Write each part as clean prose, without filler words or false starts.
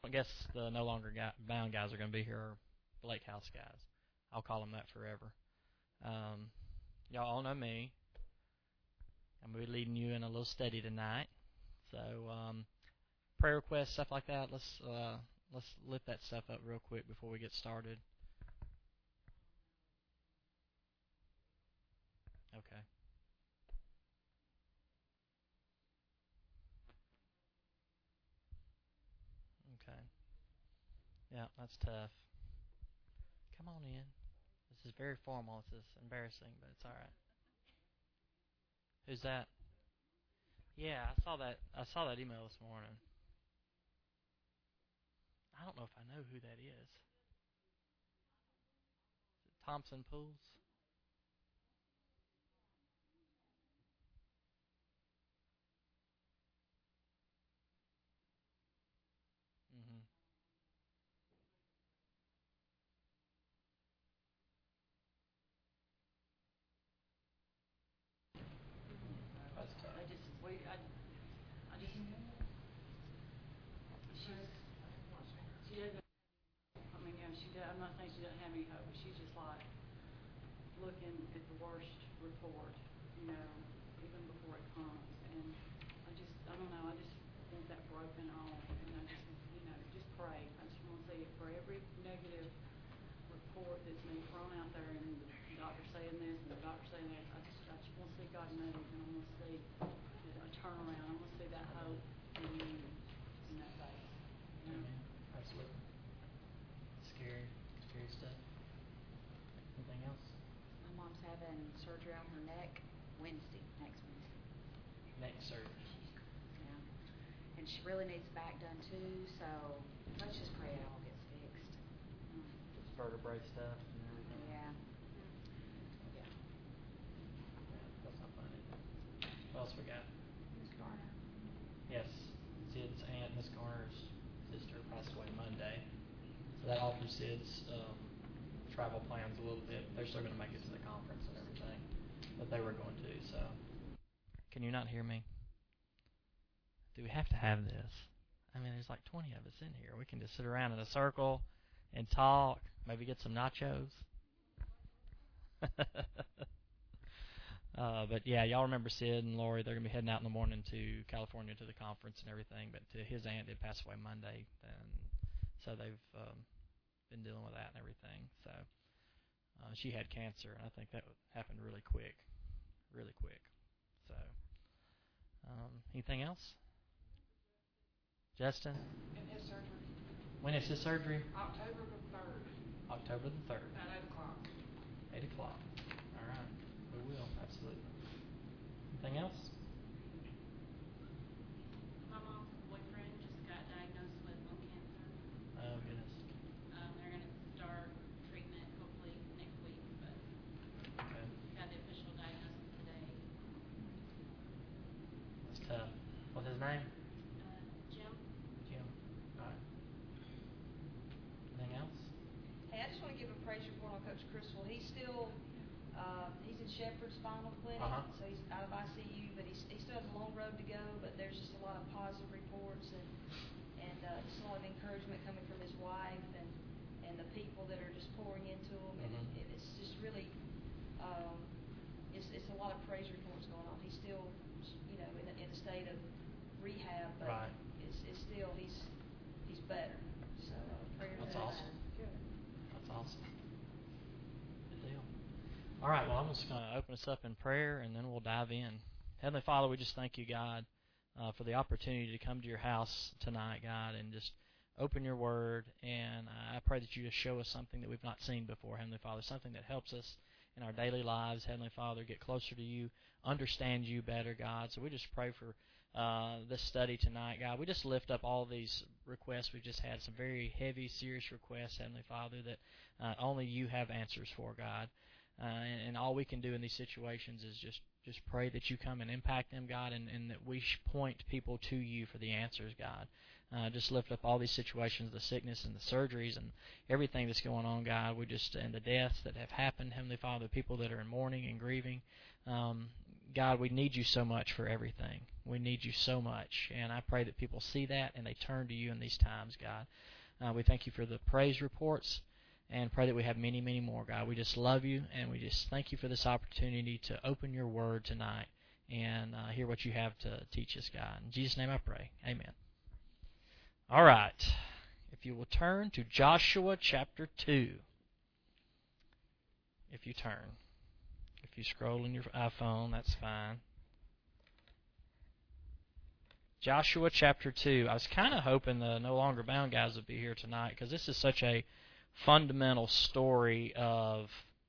I guess the No Longer Bound guys are going to be here, or Blake House guys. I'll call them that forever. Y'all all know me. I'm going to be leading you in a little study tonight. So prayer requests, stuff like that, let's lift that stuff up real quick before we get started. Okay. Okay. Yeah, that's tough. Come on in. This is very formal. This is embarrassing, but it's all right. Who's that? Yeah, I saw that. I saw that email this morning. I don't know if I know who that is. Is it Thompson Pools? Mm-hmm. That's tough. She doesn't. I mean, she does. I'm not saying she doesn't have any hope, but she's just like looking at the worst report, even before it comes. And I don't know. I just want that broken off, and I just pray. I just want to see it for every negative report that's been thrown out there, and the doctor saying this and the doctor saying that. I just want to see God move, and I want to see a turnaround. I want to see that hope in that face. Amen. Absolutely. Scary stuff. Anything else? My mom's having surgery on her neck next Wednesday. Neck surgery. Yeah. And she really needs back done too, so let's just pray it all gets fixed. It's vertebrae stuff and everything. Yeah. That's not funny. What else we got? Miss Garner. Yes. Sid's aunt, Miss Garner's sister, passed away Monday. So that altered Sid's travel plans a little bit. They're still going to make it to the conference and everything, but they were going to. So, can you not hear me? Do we have to have this? I mean, there's like 20 of us in here. We can just sit around in a circle and talk. Maybe get some nachos. But yeah, y'all remember Sid and Lori. They're going to be heading out in the morning to California to the conference and everything. But his aunt did pass away Monday, and so they've been dealing with that and everything. So she had cancer, and I think that happened really quick. So anything else? Justin? And his surgery. When is his surgery? October the 3rd. October the 3rd. At 8 o'clock. 8 o'clock. All right. We will, absolutely. Anything else? My mom's boyfriend just got diagnosed with lung cancer. Oh, goodness. They're going to start treatment hopefully next week, but Okay. got the official diagnosis today. That's tough. What's his name? Jim. All right. Anything else? Hey, I just want to give a praise report on Coach Crystal. He's still, he's in Shepherd's Spinal Clinic, so he's out of ICU, but he still has a long road to go. But there's just a lot of positive reports and just a lot of encouragement coming from his wife and the people that are just pouring into him, and it's just really, it's a lot of praise reports going on. He's still, in a state of rehab, but Right. it's still he's better. So prayers. That's that awesome. Good. That's awesome. Good deal. All right, well, I'm just going to open us up in prayer, and then we'll dive in. Heavenly Father, we just thank you, God, for the opportunity to come to your house tonight, God, and just open your word. And I pray that you just show us something that we've not seen before, Heavenly Father, something that helps us in our daily lives, Heavenly Father, get closer to you, understand you better, God. So we just pray for this study tonight, God. We just lift up all these requests. We've just had some very heavy, serious requests, Heavenly Father, that only you have answers for, God. And all we can do in these situations is just pray that you come and impact them, God, and that we point people to you for the answers, God. Just lift up all these situations, the sickness and the surgeries and everything that's going on, God. And the deaths that have happened, Heavenly Father, people that are in mourning and grieving. God, we need you so much for everything. We need you so much. And I pray that people see that and they turn to you in these times, God. We thank you for the praise reports and pray that we have many, many more, God. We just love you, and we just thank you for this opportunity to open your word tonight and hear what you have to teach us, God. In Jesus' name I pray. Amen. All right. If you will turn to Joshua chapter 2. If you turn. If you scroll in your iPhone, that's fine. Joshua chapter 2. I was kind of hoping the No Longer Bound guys would be here tonight because this is such a fundamental story of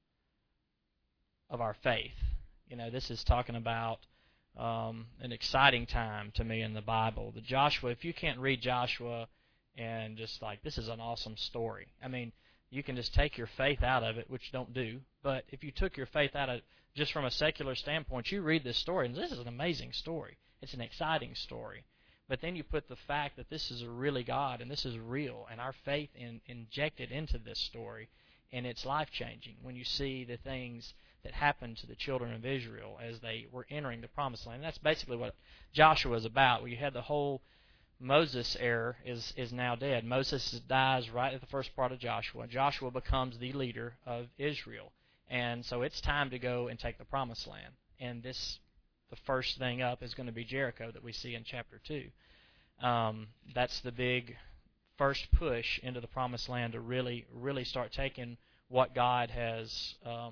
our faith. You know, this is talking about an exciting time to me in the Bible. The Joshua, if you can't read Joshua and just like, this is an awesome story. I mean, you can just take your faith out of it, which don't do, but if you took your faith out of it just from a secular standpoint, you read this story, and this is an amazing story. It's an exciting story. But then you put the fact that this is a really God, and this is real, and our faith injected into this story, and it's life-changing when you see the things that happened to the children of Israel as they were entering the Promised Land. And that's basically what Joshua is about, where you had the whole Moses era is now dead. Moses dies right at the first part of Joshua. Joshua becomes the leader of Israel. And so it's time to go and take the Promised Land. And the first thing up is going to be Jericho that we see in chapter 2. That's the big first push into the Promised Land to really start taking what God has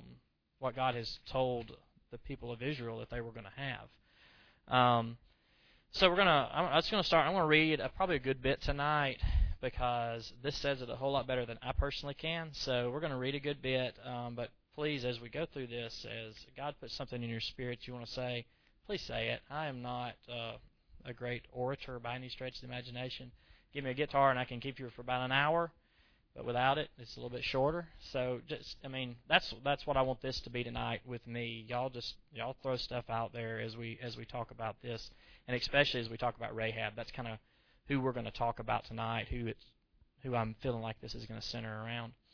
told the people of Israel that they were going to have. So I'm just going to start. I'm going to read probably a good bit tonight because this says it a whole lot better than I personally can. So we're going to read a good bit, but please, as we go through this, as God puts something in your spirit you want to say, please say it. I am not a great orator by any stretch of the imagination. Give me a guitar and I can keep you for about an hour, but without it, it's a little bit shorter. So that's what I want this to be tonight with me. Y'all throw stuff out there as we talk about this, and especially as we talk about Rahab. That's kind of who we're going to talk about tonight. Who I'm feeling like this is going to center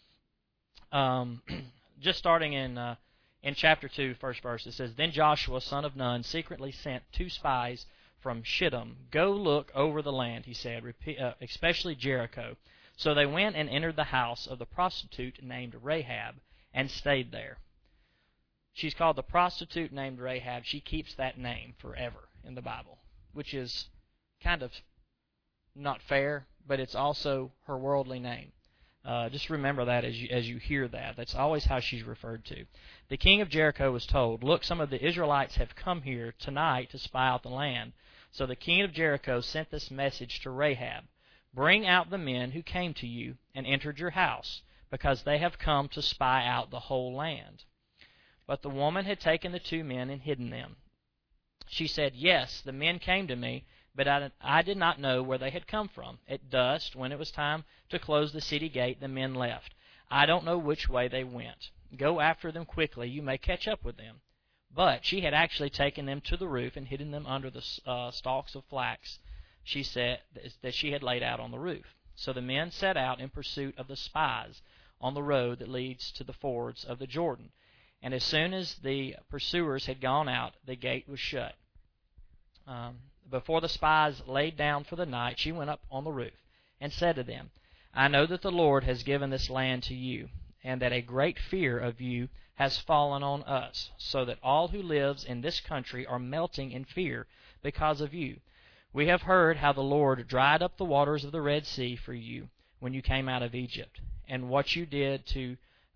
around. Just starting in chapter 2, first verse, it says, "Then Joshua, son of Nun, secretly sent 2 spies from Shittim. 'Go look over the land,' he said, especially Jericho. So they went and entered the house of the prostitute named Rahab and stayed there." She's called the prostitute named Rahab. She keeps that name forever in the Bible, which is kind of not fair, but it's also her worldly name. Just remember that as you hear that. That's always how she's referred to. "The king of Jericho was told, 'Look, some of the Israelites have come here tonight to spy out the land.' So the king of Jericho sent this message to Rahab, 'Bring out the men who came to you and entered your house, because they have come to spy out the whole land.' But the woman had taken the 2 men and hidden them. She said, 'Yes, the men came to me, but I did not know where they had come from. At dusk, when it was time to close the city gate, the men left. I don't know which way they went. Go after them quickly. You may catch up with them.' But she had actually taken them to the roof and hidden them under the stalks of flax she said that she had laid out on the roof. So the men set out in pursuit of the spies on the road that leads to the fords of the Jordan. And as soon as the pursuers had gone out, the gate was shut. Before the spies laid down for the night, she went up on the roof and said to them, 'I know that the Lord has given this land to you, and that a great fear of you has fallen on us, so that all who lives in this country are melting in fear because of you. We have heard how the Lord dried up the waters of the Red Sea for you when you came out of Egypt, and what you did to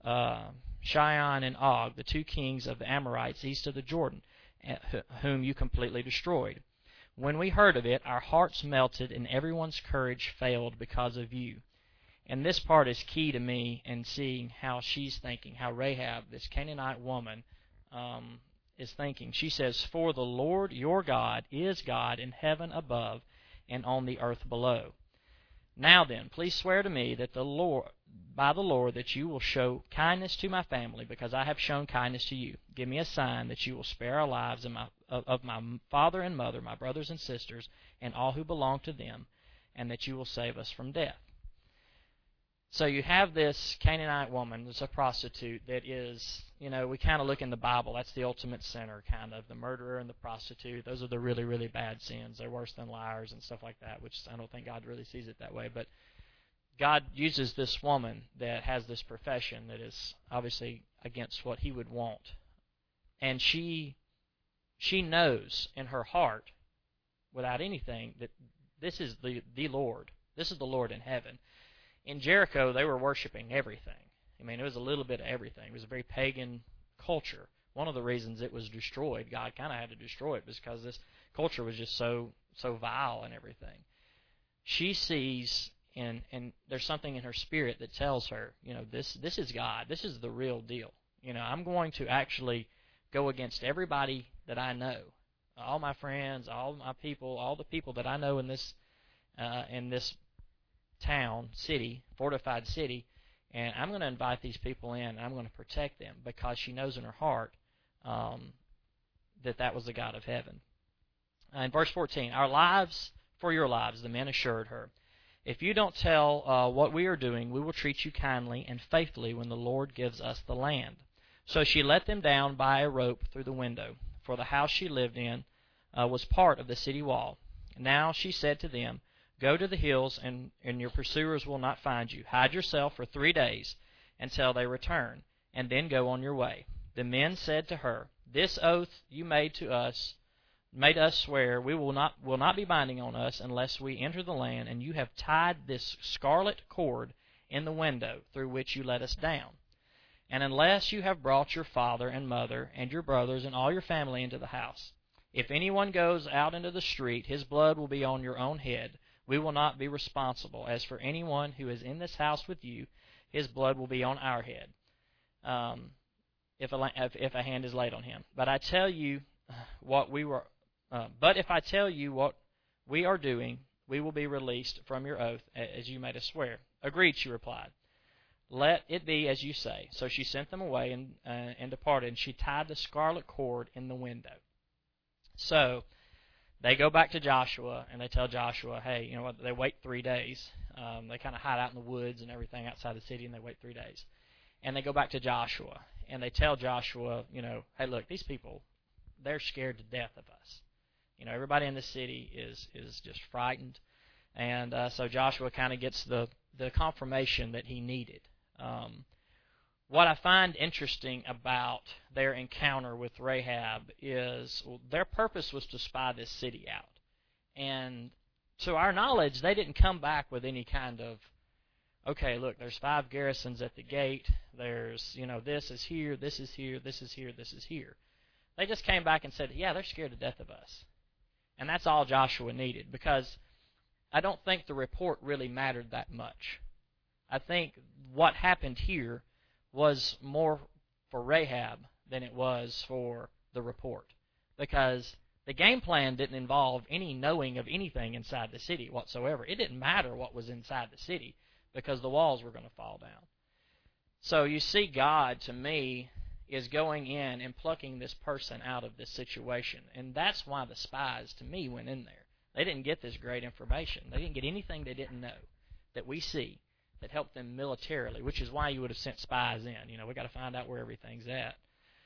Sihon and Og, the 2 kings of the Amorites east of the Jordan, whom you completely destroyed. When we heard of it, our hearts melted, and everyone's courage failed because of you.'" And this part is key to me in seeing how she's thinking, how Rahab, this Canaanite woman, is thinking. She says, "For the Lord your God is God in heaven above and on the earth below. Now then, please swear to me that by the Lord that you will show kindness to my family, because I have shown kindness to you. Give me a sign that you will spare our lives and of my father and mother, my brothers and sisters, and all who belong to them, and that you will save us from death." So you have this Canaanite woman that's a prostitute that is, we kind of look in the Bible, that's the ultimate sinner, kind of. The murderer and the prostitute, those are the really, really bad sins. They're worse than liars and stuff like that, which I don't think God really sees it that way. But God uses this woman that has this profession that is obviously against what he would want. And she knows in her heart, without anything, that this is the Lord. This is the Lord in heaven. In Jericho, they were worshiping everything. I mean, it was a little bit of everything. It was a very pagan culture. One of the reasons it was destroyed, God kind of had to destroy it, was because this culture was just so vile and everything. She sees, and there's something in her spirit that tells her, this is God. This is the real deal. I'm going to actually go against everybody that I know, all my friends, all my people, all the people that I know in this town, city, fortified city, and I'm going to invite these people in, and I'm going to protect them, because she knows in her heart that was the God of heaven. In verse 14, our lives for your lives, the men assured her. If you don't tell what we are doing, we will treat you kindly and faithfully when the Lord gives us the land. So she let them down by a rope through the window, for the house she lived in was part of the city wall. Now she said to them, go to the hills, and your pursuers will not find you. Hide yourself for 3 days until they return, and then go on your way. The men said to her, this oath you made us swear will not be binding on us unless we enter the land, and you have tied this scarlet cord in the window through which you let us down. And unless you have brought your father and mother and your brothers and all your family into the house. If anyone goes out into the street, his blood will be on your own head. We will not be responsible. As for anyone who is in this house with you, his blood will be on our head, if a hand is laid on him. But if I tell you what we are doing, we will be released from your oath, as you made us swear. Agreed, she replied. Let it be as you say. So she sent them away and departed, and she tied the scarlet cord in the window. So they go back to Joshua, and they tell Joshua, hey, you know what, they wait 3 days. They kind of hide out in the woods and everything outside the city, and they wait 3 days. And they go back to Joshua, and they tell Joshua, hey, look, these people, they're scared to death of us. Everybody in the city is just frightened. And so Joshua kind of gets the confirmation that he needed. What I find interesting about their encounter with Rahab is their purpose was to spy this city out. And to our knowledge, they didn't come back with any kind of, okay, look, there's 5 garrisons at the gate. There's, this is here, this is here, this is here, this is here. They just came back and said, yeah, they're scared to death of us. And that's all Joshua needed, because I don't think the report really mattered that much. I think what happened here was more for Rahab than it was for the report, because the game plan didn't involve any knowing of anything inside the city whatsoever. It didn't matter what was inside the city, because the walls were going to fall down. So you see, God, to me, is going in and plucking this person out of this situation, and that's why the spies, to me, went in there. They didn't get this great information. They didn't get anything they didn't know that we see that helped them militarily, which is why you would have sent spies in. We got to find out where everything's at.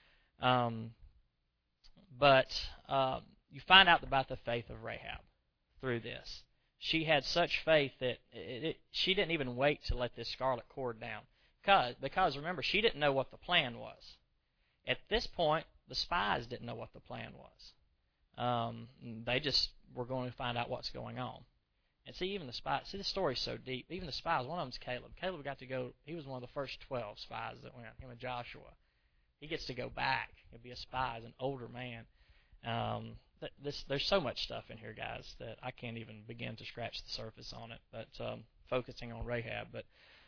But you find out about the faith of Rahab through this. She had such faith that she didn't even wait to let this scarlet cord down. Because remember, she didn't know what the plan was. At this point, the spies didn't know what the plan was. They just were going to find out what's going on. And see, even the spies, the story's so deep. Even the spies, one of them's Caleb. Caleb got to go, he was one of the first 12 spies that went, him and Joshua. He gets to go back and be a spy as an older man. There's so much stuff in here, guys, that I can't even begin to scratch the surface on it, but focusing on Rahab. But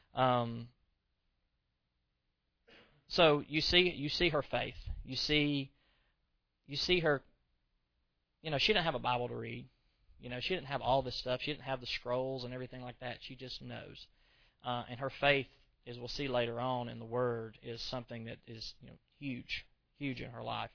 so you see her faith. You see her. She didn't have a Bible to read. She didn't have all this stuff. She didn't have the scrolls and everything like that. She just knows. And her faith, as we'll see later on in the Word, is something that is huge in her life.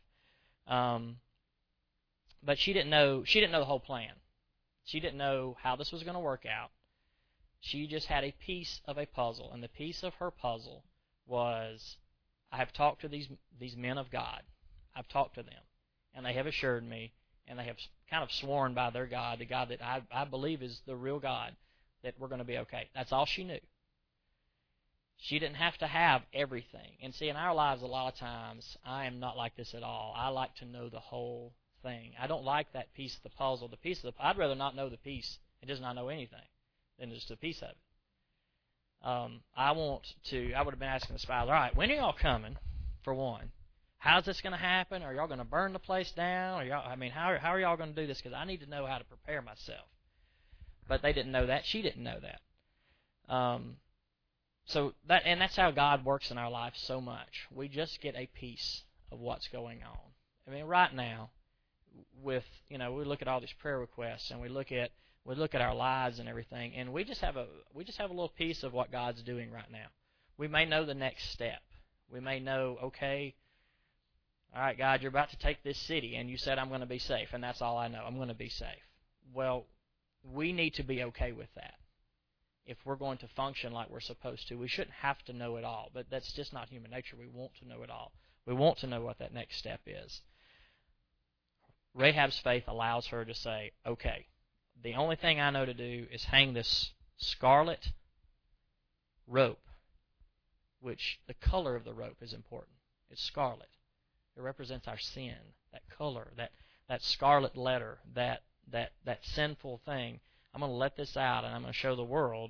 But she didn't know the whole plan. She didn't know how this was going to work out. She just had a piece of a puzzle, and the piece of her puzzle was, I have talked to these men of God. I've talked to them, and they have assured me, and they have kind of sworn by their God, the God that I believe is the real God, that we're going to be okay. That's all she knew. She didn't have to have everything. And see, in our lives, a lot of times, I am not like this at all. I like to know the whole thing. I don't like that piece of the puzzle. I'd rather not know the piece and just not know anything than just a piece of it. I would have been asking the spouse, all right, when are y'all coming, for one? How's this going to happen? Are y'all going to burn the place down? How are y'all going to do this? Because I need to know how to prepare myself. But they didn't know that. She didn't know that. That's how God works in our life so much. We just get a piece of what's going on. I mean, right now, we look at all these prayer requests, and we look at our lives and everything, and we just have a little piece of what God's doing right now. We may know the next step. We may know, okay, all right, God, you're about to take this city, and you said I'm going to be safe, and that's all I know. I'm going to be safe. Well, we need to be okay with that. If we're going to function like we're supposed to, we shouldn't have to know it all, but that's just not human nature. We want to know it all. We want to know what that next step is. Rahab's faith allows her to say, okay, the only thing I know to do is hang this scarlet rope, which the color of the rope is important. It's scarlet. It represents our sin, that color, that scarlet letter, that sinful thing. I'm going to let this out, and I'm going to show the world,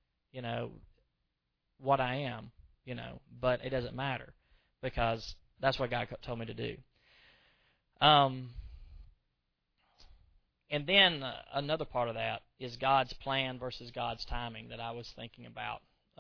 what I am, but it doesn't matter because that's what God told me to do. And then another part of that is God's plan versus God's timing that I was thinking about.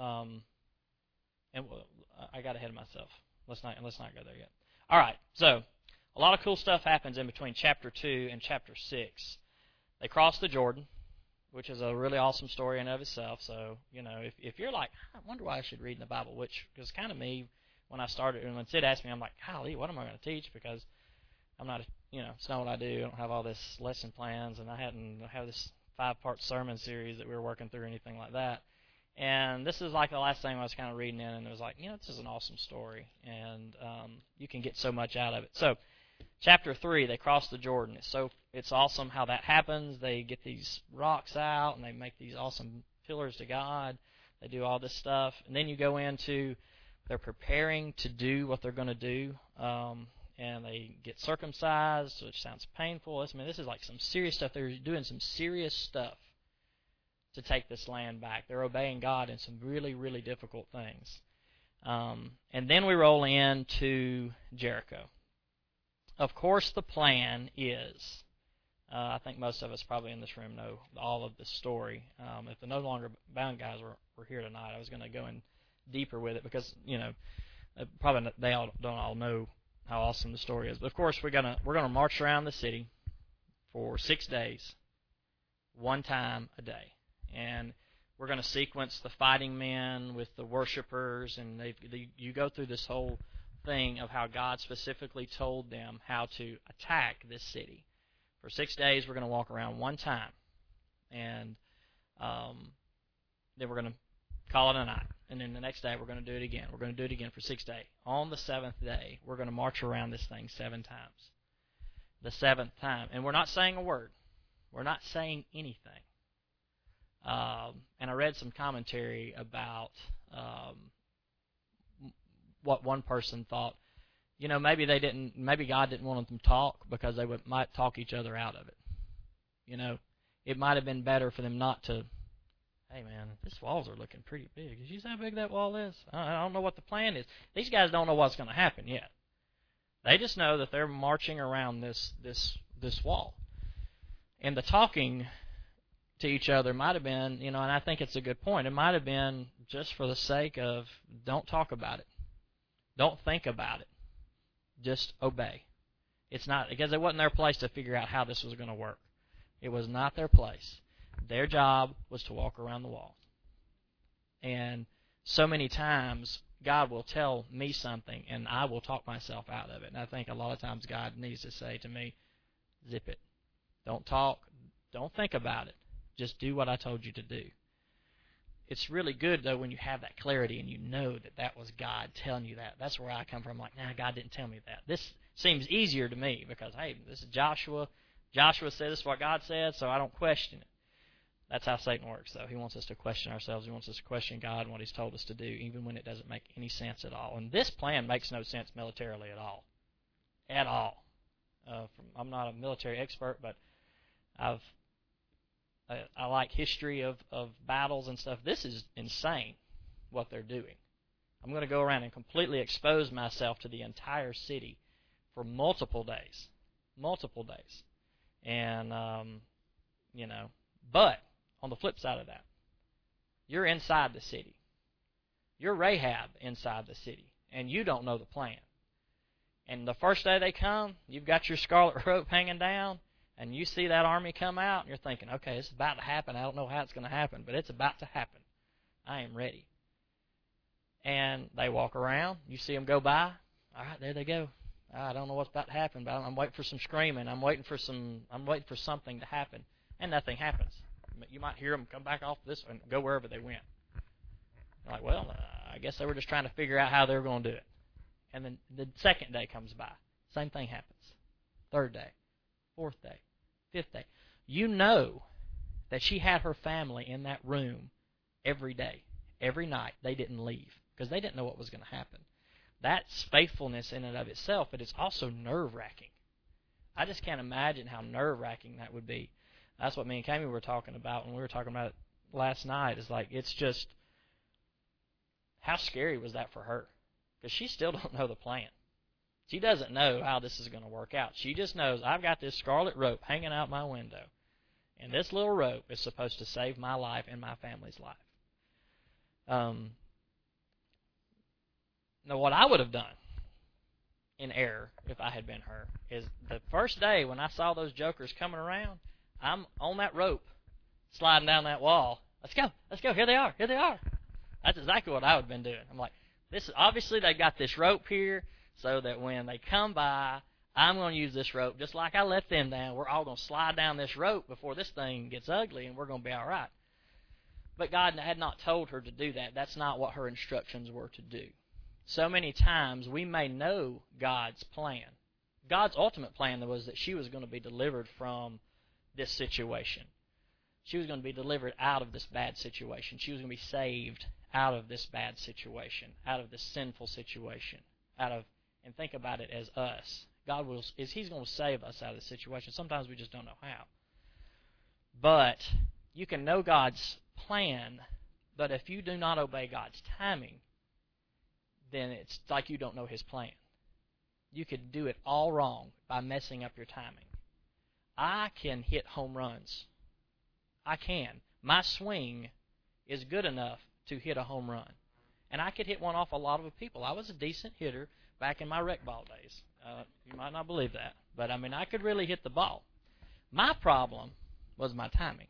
And I got ahead of myself. Let's not go there yet. All right, so a lot of cool stuff happens in between chapter 2 and chapter 6. They cross the Jordan, which is a really awesome story in and of itself. So, if you're like, I wonder why I should read in the Bible, which was kind of me when I started. And when Sid asked me, I'm like, golly, what am I going to teach? Because I'm not, it's not what I do. I don't have all this lesson plans, and I have this 5-part sermon series that we were working through or anything like that. And this is like the last thing I was kind of reading in, and it was like, this is an awesome story, and you can get so much out of it. So, chapter 3, they cross the Jordan. It's awesome how that happens. They get these rocks out, and they make these awesome pillars to God. They do all this stuff. And then you go into, they're preparing to do what they're going to do, and they get circumcised, which sounds painful. This is like some serious stuff. They're doing some serious stuff to take this land back. They're obeying God in some really, really difficult things. And then we roll into Jericho. Of course, the plan is, I think most of us probably in this room know all of the story. If the No Longer Bound guys were here tonight, I was going to go in deeper with it because, probably they don't all know how awesome the story is. But of course, we're gonna march around the city for 6 days, one time a day. And we're going to sequence the fighting men with the worshipers, and you go through this whole thing of how God specifically told them how to attack this city. For 6 days, we're going to walk around one time, and then we're going to call it a night. And then the next day, we're going to do it again. We're going to do it again for 6 days. On the 7th day, we're going to march around this thing 7 times. The 7th time. And we're not saying a word. We're not saying anything. And I read some commentary about what one person thought. Maybe God didn't want them to talk because they might talk each other out of it. It might have been better for them not to. Hey man, these walls are looking pretty big. Did you see how big that wall is? I don't know what the plan is. These guys don't know what's going to happen yet. They just know that they're marching around this wall, and the talking to each other might have been, and I think it's a good point. It might have been just for the sake of don't talk about it, don't think about it, just obey. It's not because it wasn't their place to figure out how this was going to work. It was not their place. Their job was to walk around the wall. And so many times God will tell me something and I will talk myself out of it. And I think a lot of times God needs to say to me, zip it. Don't talk. Don't think about it. Just do what I told you to do. it's really good, though, when you have that clarity and you know that that was God telling you that. That's where I come from. Like, nah, God didn't tell me that. This seems easier to me because, hey, this is Joshua. Joshua said this is what God said, so I don't question it. That's how Satan works, though. He wants us to question ourselves. He wants us to question God and what He's told us to do, even when it doesn't make any sense at all. And this plan makes no sense militarily at all. At all. I'm not a military expert, but I like history of battles and stuff. This is insane, what they're doing. I'm going to go around and completely expose myself to the entire city for multiple days. And, but on the flip side of that, you're inside the city. You're Rahab inside the city, and you don't know the plan. And the first day they come, you've got your scarlet rope hanging down, and you see that army come out, and you're thinking, okay, it's about to happen. I don't know how it's going to happen, but it's about to happen. I am ready. And they walk around. You see them go by. All right, there they go. I don't know what's about to happen, but I'm waiting for some screaming. I'm waiting for something to happen, and nothing happens. You might hear them come back off this and go wherever they went. You're like, well, I guess they were just trying to figure out how they were going to do it. And then the second day comes by. Same thing happens. Third day, fourth day, fifth day. You know that she had her family in that room every day, every night. They didn't leave because they didn't know what was going to happen. That's faithfulness in and of itself, but it's also nerve-wracking. I just can't imagine how nerve-wracking that would be. That's what me and Kami were talking about when we were talking about it last night. It's like, it's just, how scary was that for her? Because she still don't know the plan. She doesn't know how this is going to work out. She just knows, I've got this scarlet rope hanging out my window, and this little rope is supposed to save my life and my family's life. Now, what I would have done in error, if I had been her, is the first day when I saw those jokers coming around, I'm on that rope, sliding down that wall. Let's go, here they are. That's exactly what I would have been doing. I'm like, obviously they got this rope here so that when they come by, I'm going to use this rope just like I let them down. We're all going to slide down this rope before this thing gets ugly, and we're going to be all right. But God had not told her to do that. That's not what her instructions were to do. So many times we may know God's plan. God's ultimate plan was that she was going to be delivered from this situation. She was going to be delivered out of this bad situation. She was going to be saved out of this bad situation, out of this sinful situation, and think about it as us. He's going to save us out of the situation. Sometimes we just don't know how. But you can know God's plan, but if you do not obey God's timing, then it's like you don't know His plan. You could do it all wrong by messing up your timing. I can hit home runs. I can. My swing is good enough to hit a home run. And I could hit one off a lot of people. I was a decent hitter back in my rec ball days. You might not believe that. But, I could really hit the ball. My problem was my timing.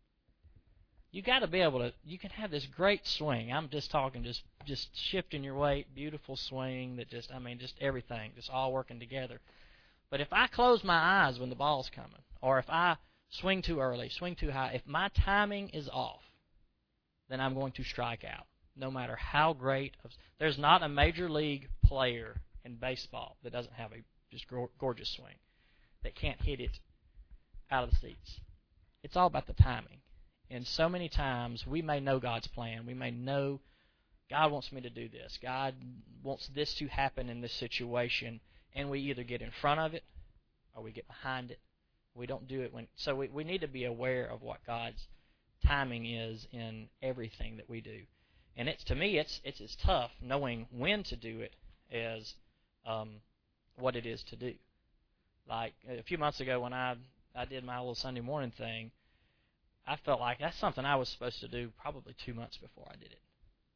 You got to be able to, you can have this great swing. I'm just talking just shifting your weight, beautiful swing that just everything, just all working together. But if I close my eyes when the ball's coming, or if I swing too early, swing too high, if my timing is off, then I'm going to strike out, no matter how great. There's not a major league player in baseball that doesn't have a just gorgeous swing, that can't hit it out of the seats. It's all about the timing. And so many times we may know God's plan. We may know God wants me to do this. God wants this to happen in this situation. And we either get in front of it or we get behind it. We don't do it so we need to be aware of what God's timing is in everything that we do. And to me, it's as tough knowing when to do it as what it is to do. Like a few months ago when I did my little Sunday morning thing, I felt like that's something I was supposed to do probably 2 months before I did it.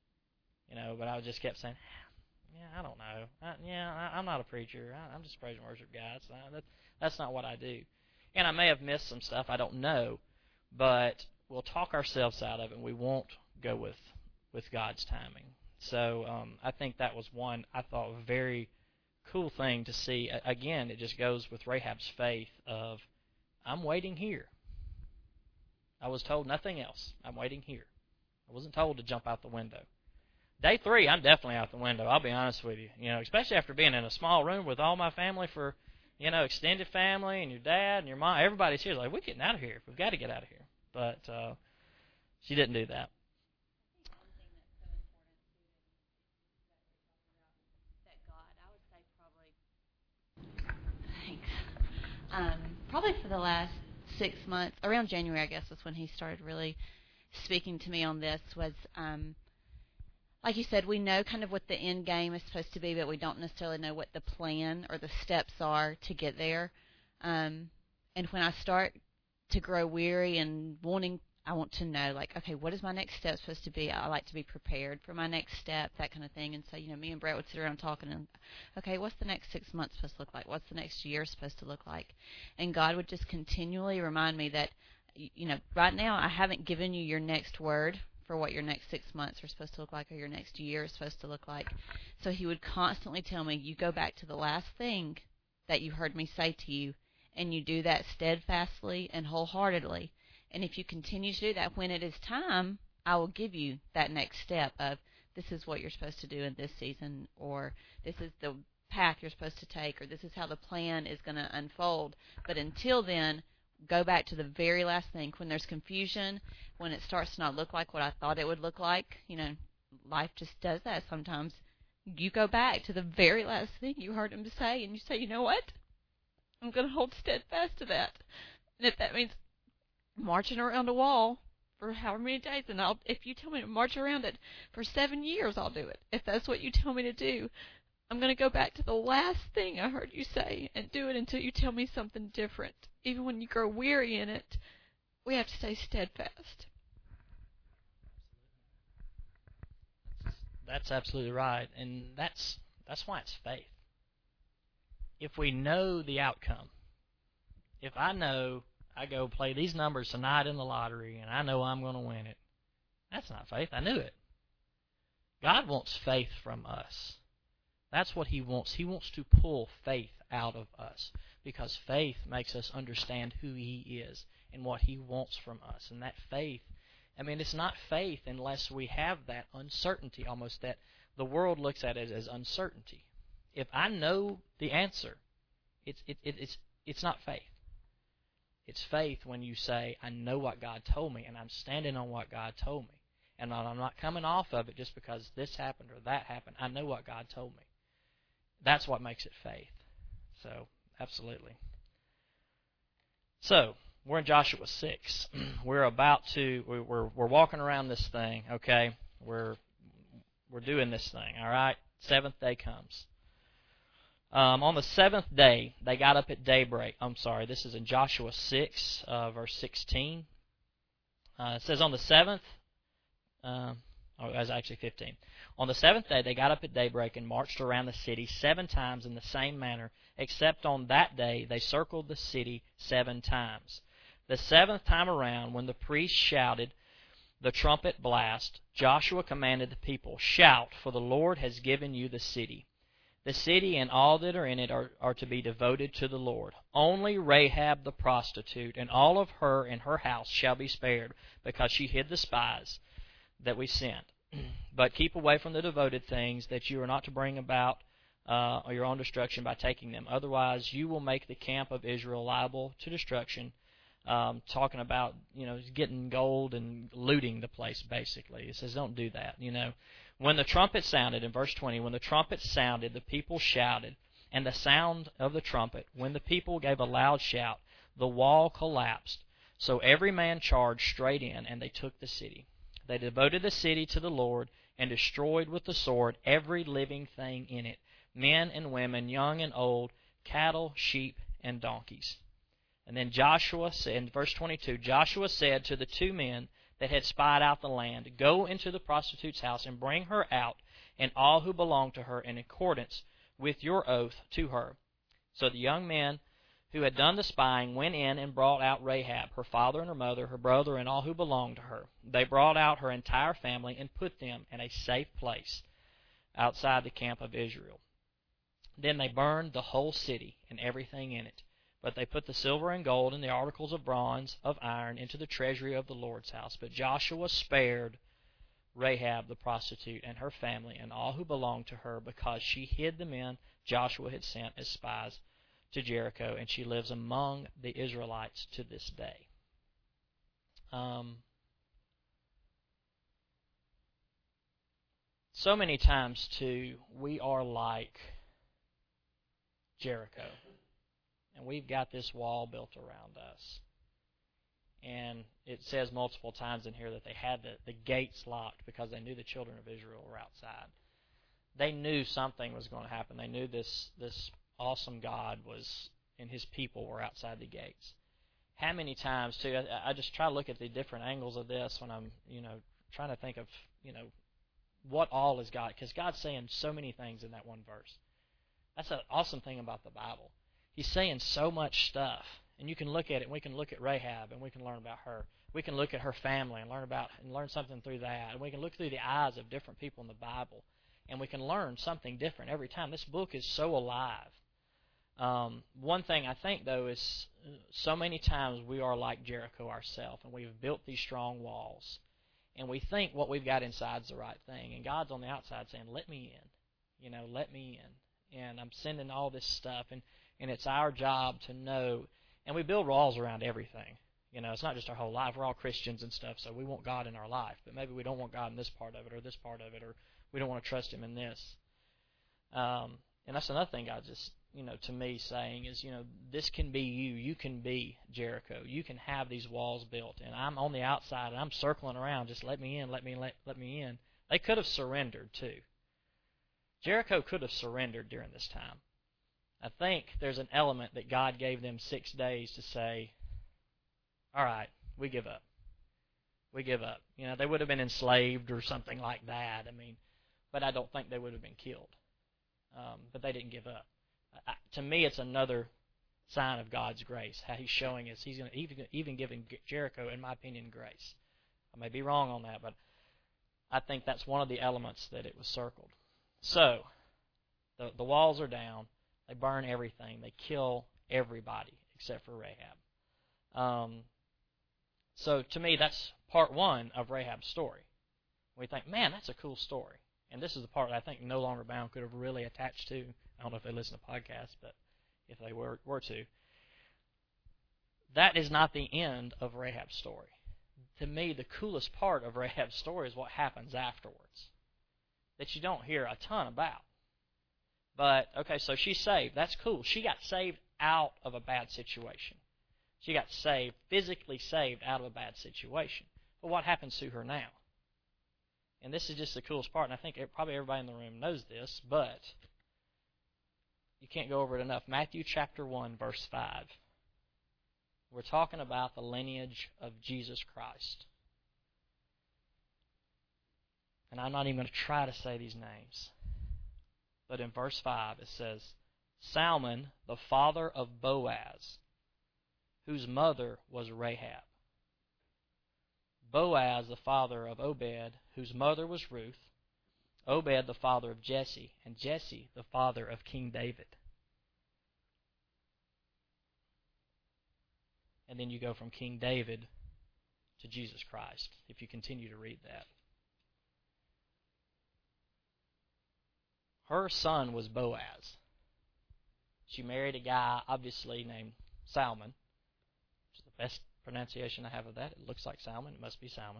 But I just kept saying, I don't know. I'm not a preacher. I'm just a praise and worship guy. That's not what I do. And I may have missed some stuff. I don't know. But we'll talk ourselves out of it, and we won't go with God's timing. So I think that was one, I thought, a very cool thing to see. Again, it just goes with Rahab's faith of, I'm waiting here. I was told nothing else. I'm waiting here. I wasn't told to jump out the window. Day 3, I'm definitely out the window, I'll be honest with you. Especially after being in a small room with all my family for, extended family and your dad and your mom. Everybody's here. Like, we're getting out of here. We've got to get out of here. But she didn't do that. Probably for the last 6 months, around January, I guess, was when he started really speaking to me on this. Was like you said, we know kind of what the end game is supposed to be, but we don't necessarily know what the plan or the steps are to get there. And when I start to grow weary and I want to know, like, okay, what is my next step supposed to be? I like to be prepared for my next step, that kind of thing. And so, me and Brett would sit around talking and, okay, what's the next 6 months supposed to look like? What's the next year supposed to look like? And God would just continually remind me that, right now I haven't given you your next word for what your next 6 months are supposed to look like or your next year is supposed to look like. So he would constantly tell me, you go back to the last thing that you heard me say to you, and you do that steadfastly and wholeheartedly. And if you continue to do that, when it is time, I will give you that next step of this is what you're supposed to do in this season, or this is the path you're supposed to take, or this is how the plan is going to unfold. But until then, go back to the very last thing. When there's confusion, when it starts to not look like what I thought it would look like, life just does that sometimes. You go back to the very last thing you heard him say, and you say, you know what? I'm going to hold steadfast to that. And if that means marching around a wall for however many days, and if you tell me to march around it for 7 years, I'll do it. If that's what you tell me to do, I'm going to go back to the last thing I heard you say and do it until you tell me something different. Even when you grow weary in it, we have to stay steadfast. That's absolutely right, and that's why it's faith. If we know the outcome, if I know I go play these numbers tonight in the lottery and I know I'm going to win it, that's not faith. I knew it. God wants faith from us. That's what He wants. He wants to pull faith out of us because faith makes us understand who He is and what He wants from us. And that faith, it's not faith unless we have that uncertainty almost that the world looks at it as uncertainty. If I know the answer, it's not faith. It's faith when you say, I know what God told me, and I'm standing on what God told me. And I'm not coming off of it just because this happened or that happened. I know what God told me. That's what makes it faith. So, absolutely. So, we're in Joshua 6. We're walking around this thing, okay? We're doing this thing, all right? 7th day comes. On the 7th day, they got up at daybreak. This is in Joshua 6, verse 16. It says on the 7th, it was actually 15. On the 7th day, they got up at daybreak and marched around the city 7 times in the same manner, except on that day they circled the city 7 times. The 7th time around, when the priests shouted the trumpet blast, Joshua commanded the people, shout, for the Lord has given you the city. The city and all that are in it are to be devoted to the Lord. Only Rahab the prostitute and all of her and her house shall be spared, because she hid the spies that we sent. But keep away from the devoted things, that you are not to bring about your own destruction by taking them. Otherwise, you will make the camp of Israel liable to destruction. Talking about, getting gold and looting the place, basically. It says don't do that, When the trumpet sounded, in verse 20, when the trumpet sounded, the people shouted, and the sound of the trumpet, when the people gave a loud shout, the wall collapsed. So every man charged straight in, and they took the city. They devoted the city to the Lord and destroyed with the sword every living thing in it, men and women, young and old, cattle, sheep, and donkeys. And then Joshua said, in verse 22, Joshua said to the 2 men that had spied out the land, go into the prostitute's house and bring her out and all who belong to her in accordance with your oath to her. So the young men who had done the spying went in and brought out Rahab, her father and her mother, her brother, and all who belonged to her. They brought out her entire family and put them in a safe place outside the camp of Israel. Then they burned the whole city and everything in it. But they put the silver and gold and the articles of bronze, of iron, into the treasury of the Lord's house. But Joshua spared Rahab the prostitute and her family and all who belonged to her, because she hid the men Joshua had sent as spies to Jericho, and she lives among the Israelites to this day. So many times, too, we are like Jericho, and we've got this wall built around us. And it says multiple times in here that they had the gates locked because they knew the children of Israel were outside. They knew something was going to happen. They knew this awesome God was, and His people were outside the gates. How many times, too, I just try to look at the different angles of this when I'm, trying to think of, what all is God. Because God's saying so many things in that one verse. That's an awesome thing about the Bible. He's saying so much stuff. And you can look at it, and we can look at Rahab, and we can learn about her. We can look at her family and learn something through that. And we can look through the eyes of different people in the Bible, and we can learn something different every time. This book is so alive. One thing I think, though, is so many times we are like Jericho ourselves, and we've built these strong walls, and we think what we've got inside is the right thing, and God's on the outside saying, let me in, let me in, and I'm sending all this stuff, and it's our job to know, and we build walls around everything. It's not just our whole life. We're all Christians and stuff, so we want God in our life, but maybe we don't want God in this part of it, or this part of it, or we don't want to trust Him in this. And that's another thing God just, to me saying is, this can be you. You can be Jericho. You can have these walls built, and I'm on the outside, and I'm circling around. Just let me in, let me in. They could have surrendered, too. Jericho could have surrendered during this time. I think there's an element that God gave them 6 days to say, all right, we give up. We give up. They would have been enslaved or something like that. But I don't think they would have been killed. But they didn't give up. To me, it's another sign of God's grace, how He's showing us. He's going to even giving Jericho, in my opinion, grace. I may be wrong on that, but I think that's one of the elements that it was circled. So, the walls are down. They burn everything. They kill everybody except for Rahab. So, to me, that's part one of Rahab's story. We think, man, that's a cool story. And this is the part that I think No Longer Bound could have really attached to. I don't know if they listen to podcasts, but if they were to. That is not the end of Rahab's story. To me, the coolest part of Rahab's story is what happens afterwards, that you don't hear a ton about. But, okay, so she's saved. That's cool. She got saved out of a bad situation. She got saved, physically saved out of a bad situation. But what happens to her now? And this is just the coolest part, and I think probably everybody in the room knows this, but you can't go over it enough. Matthew chapter 1, verse 5. We're talking about the lineage of Jesus Christ. And I'm not even going to try to say these names. But in verse 5 it says, Salmon, the father of Boaz, whose mother was Rahab. Boaz, the father of Obed, whose mother was Ruth. Obed, the father of Jesse, and Jesse, the father of King David. And then you go from King David to Jesus Christ, if you continue to read that. Her son was Boaz. She married a guy, obviously, named Salmon, which is the best pronunciation I have of that. It looks like Salmon. It must be Salmon.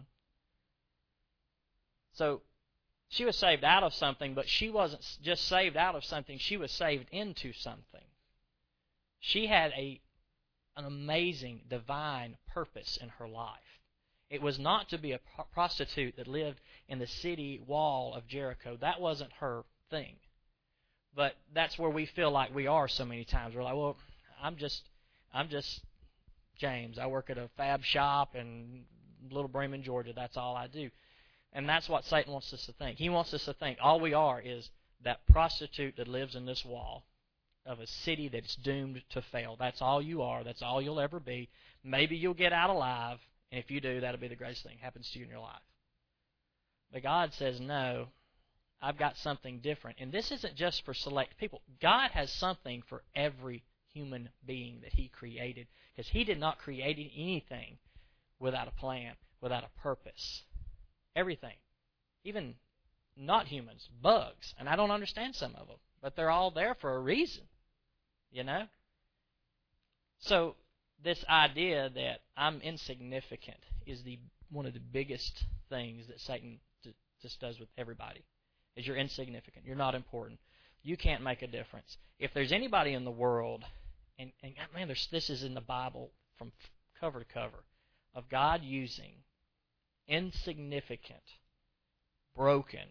So she was saved out of something, but she wasn't just saved out of something. She was saved into something. She had an amazing, divine purpose in her life. It was not to be a prostitute that lived in the city wall of Jericho. That wasn't her thing. But that's where we feel like we are so many times. We're like, well, I'm just James. I work at a fab shop in Little Bremen, Georgia. That's all I do. And that's what Satan wants us to think. He wants us to think all we are is that prostitute that lives in this wall of a city that's doomed to fail. That's all you are. That's all you'll ever be. Maybe you'll get out alive, and if you do, that'll be the greatest thing that happens to you in your life. But God says, no, I've got something different. And this isn't just for select people. God has something for every human being that He created, because He did not create anything without a plan, without a purpose. Everything. even not humans, bugs. And I don't understand some of them, but they're all there for a reason, you know? So this idea that I'm insignificant is one of the biggest things that Satan just does with everybody, is you're insignificant. You're not important. You can't make a difference. If there's anybody in the world, and man, this is in the Bible from cover to cover, of God using insignificant, broken,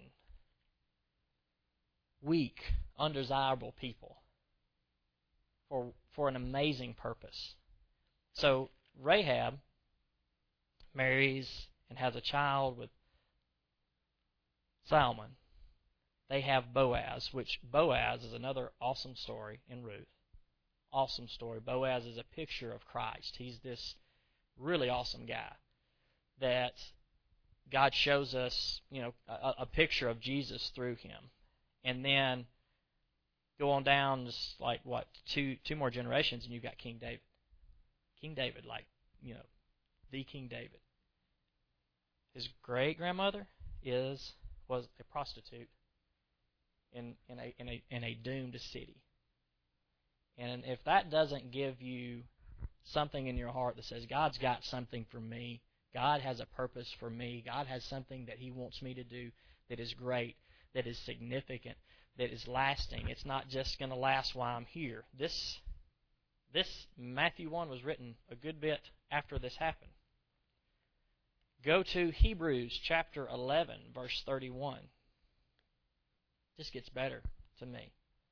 weak, undesirable people for an amazing purpose. So Rahab marries and has a child with Salmon. They have Boaz, which Boaz is another awesome story in Ruth. Awesome story. Boaz is a picture of Christ. He's this really awesome guy that God shows us, a picture of Jesus through him. And then go on down just like, two more generations, and you've got King David. King David, the King David. His great-grandmother was a prostitute in a doomed city. And if that doesn't give you something in your heart that says, God's got something for me, God has a purpose for me, God has something that he wants me to do that is great, that is significant, that is lasting. It's not just going to last while I'm here. This Matthew 1 was written a good bit after this happened. Go to Hebrews chapter 11, verse 31. This gets better to me.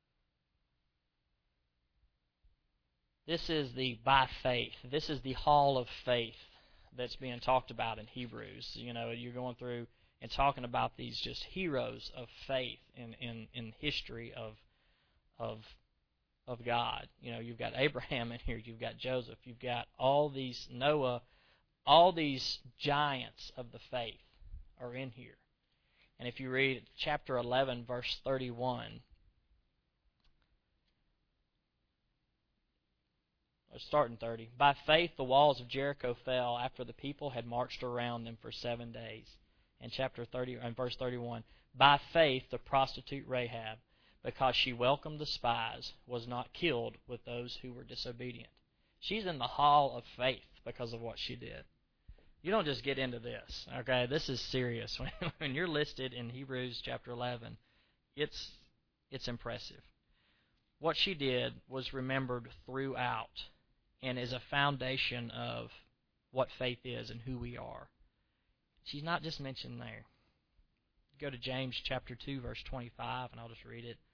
This is the by faith. This is the hall of faith that's being talked about in Hebrews. You're going through and talking about these just heroes of faith in history of God. You've got Abraham in here. You've got Joseph. You've got all these, Noah. All these giants of the faith are in here. And if you read chapter 11, verse 31, starting 30, by faith the walls of Jericho fell after the people had marched around them for 7 days. And chapter 30 and verse 31, by faith the prostitute Rahab, because she welcomed the spies, was not killed with those who were disobedient. She's in the hall of faith because of what she did. You don't just get into this, okay? This is serious. When you're listed in Hebrews chapter 11, it's impressive. What she did was remembered throughout and is a foundation of what faith is and who we are. She's not just mentioned there. Go to James chapter 2, verse 25, and I'll just read it.